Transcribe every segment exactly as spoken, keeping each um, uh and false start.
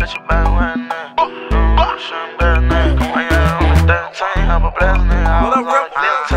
got your back right now. Show them better now. Come on, yeah, on that chain, have a blessing. What up, real?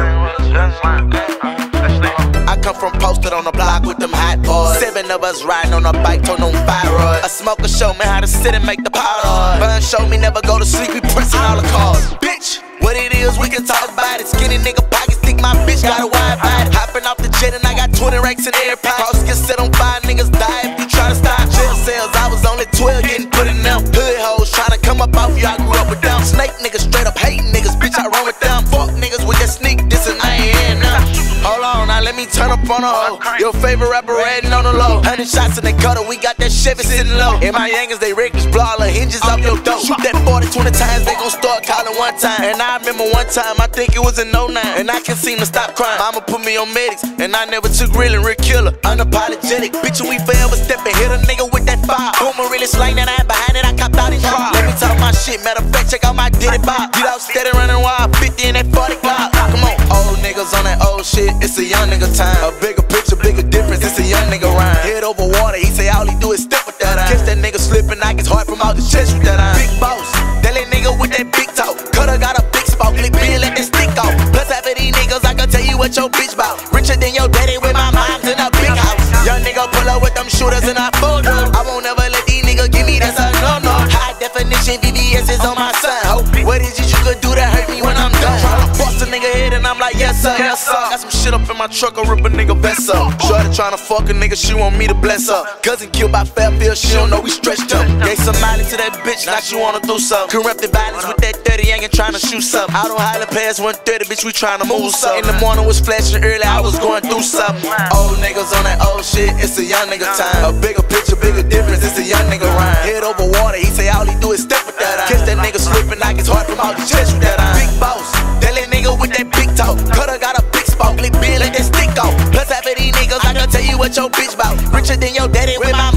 I come from posted on the block with them hot boys. Seven of us riding on a bike, turn on thyroid. A smoker show me how to sit and make the powder. Bun show me never go to sleep, we pressing all the cars. Bitch, what it is, we can talk about it. Skinny nigga pockets, think my bitch got a wide body. Hopping off the jet and I got twenty racks in every pocket. Cross get set on fire, niggas die if you try to stop. Jail cells, I was only twelve, getting put in them. Hood hoes trying to come up off you, I grew up with them. Snake niggas, straight up hating niggas, bitch, I run with them. Fuck niggas with that sneak, this and I ain't in them. Hold on, now let me turn up on a hoe. Your favorite rapper riding on the low. Hundred shots in the gutter, we got that Chevy sitting low. And my youngins, they reckless, blow all the hinges off your dope. Shoot that forty, twenty times, they gon' start calling one time. And I remember one time, I think it was in oh nine. And I can't seem to stop crying. Mama put me on medics, and I never took real and real killer. Unapologetic, bitch, we forever stepping. Hit a nigga with that fire. Boomer really slang that I ain't behind it, I copped out his try. Let me talk my shit, matter of fact, check out my Diddy Bob. Get out steady running wild, fifty in that forty Glock. Come on, old niggas on that old shit, it's a young nigga time. A bigger picture, bigger difference, it's a young nigga rhyme. Head over water, he say all he do is step with that eye. Catch that nigga slipping, I get hard from out the chest with that eye. Big boss, that little nigga with that big talk. Cutter got a big spot, lick bill, let that stick off. Plus half of these niggas, I can tell you what your bitch bout. Richer than your daddy with my mom's in a big house. Young nigga pull up with them shooters and I fold up. I won't ever let these niggas give me that son, no, no. High definition V V S is on my son, ho. What is it you could do to hurt me when I'm done? Tryna bust a nigga head and I'm like, yes sir, yes sir. Got some shit up in my truck, I'll rip a nigga vest up. Shorty tryna fuck a nigga, she want me to bless her. Cousin killed by Fairfield, she don't know we stretched up. Gave some Miley to that bitch, now she wanna do something. Corrupted violence with that thirty, ain't tryna shoot something. Out on Highland Pass one thirty, bitch, we tryna move something. In the morning was flashing early, I was going through something. Old niggas on that old shit, it's a young nigga time. A bigger picture, bigger difference, it's a young nigga rhyme. Head over water, he say all he do is step with that eye. Catch that nigga slipping, I get hard from out the chest with that eye. Big boss, that little nigga with that big talk. Cutter got a big spot, lick bill, let that stick off. Plus half of these niggas, I can tell you what your bitch bout. Richer than your daddy with my